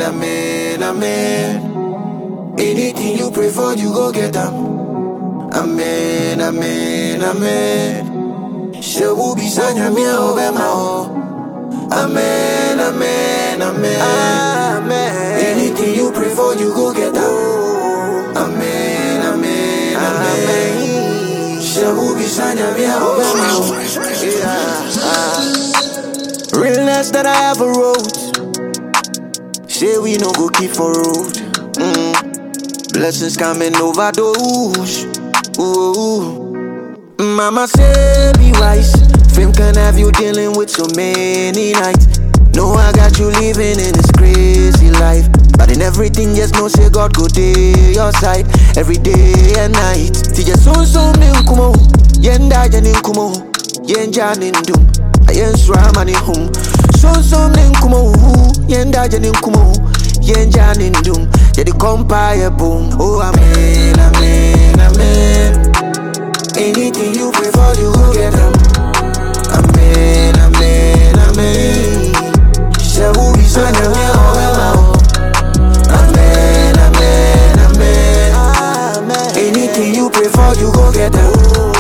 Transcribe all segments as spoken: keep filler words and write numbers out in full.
amen, amen. Anything you pray for, you go get them. Amen, amen, amen. Shewu bisanya mi obema o. Amen, amen, amen, amen. Anything you pray for, you go get them. Amen, amen, amen. Shewu bisanya mi obema o. Realness that I have a road. Say we no go keep for road. Mm. Blessings coming overdose. Ooh. Mama say be wise. Fame can have you dealing with so many nights. No, I got you living in this crazy life. But in everything, just know say God go day your side every day and night. Tija so so ninkumo, yenda janinkumo, yenja nindum, ayen swamani hum. So so ninkumo, yenda janinkumo, yenja nindum, jadi compare boom. Oh amen, amen, amen. Anything you pray for, you go get them. Amen, amen, amen. Shewu bisanya mi obema. Amen, amen, amen. Anything you pray for, you go get them.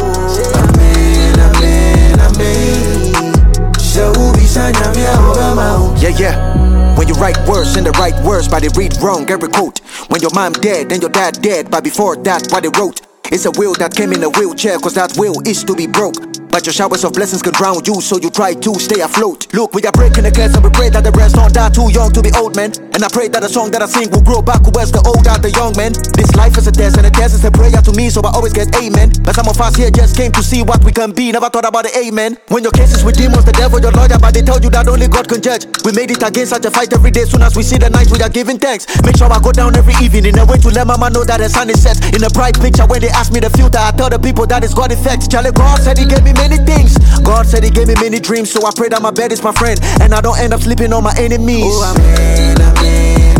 Amen, amen, amen. Shewu bisanya mi obema. Yeah, yeah. When you write words in the right words, but they read wrong every quote. When your mom dead, then your dad dead, but before that, what they wrote. It's a will that came in a wheelchair, cause that will is to be broke. But your showers of blessings can drown you, so you try to stay afloat. Look, we are breaking the curse and we pray that the rest don't die too young to be old men. And I pray that the song that I sing will grow back where's the old are the young men. This life is a test and a test is a prayer to me, so I always get amen. But some of us here just came to see what we can be, never thought about the amen. When your case is with demons, the devil, your lawyer, but they tell you that only God can judge. We made it against such a fight every day, soon as we see the night we are giving thanks. Make sure I go down every evening and wait to let mama know that the sun is set. In a bright picture when they ask me the future, I tell the people that it's God effects. Charlie, God said he gave me many things. God said he gave me many dreams, so I pray that my bed is my friend and I don't end up sleeping on my enemies. Oh amen, amen,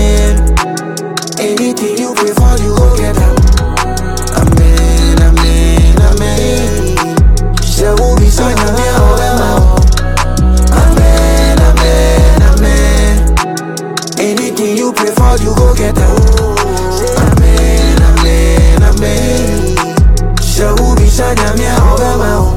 amen. Anything you pray for, you go get them. Amen, amen, amen. Shewu bisanya mi obema. Amen, amen, amen. Anything you pray for, you go get them. Amen, amen, amen. Shewu bisanya mi obema.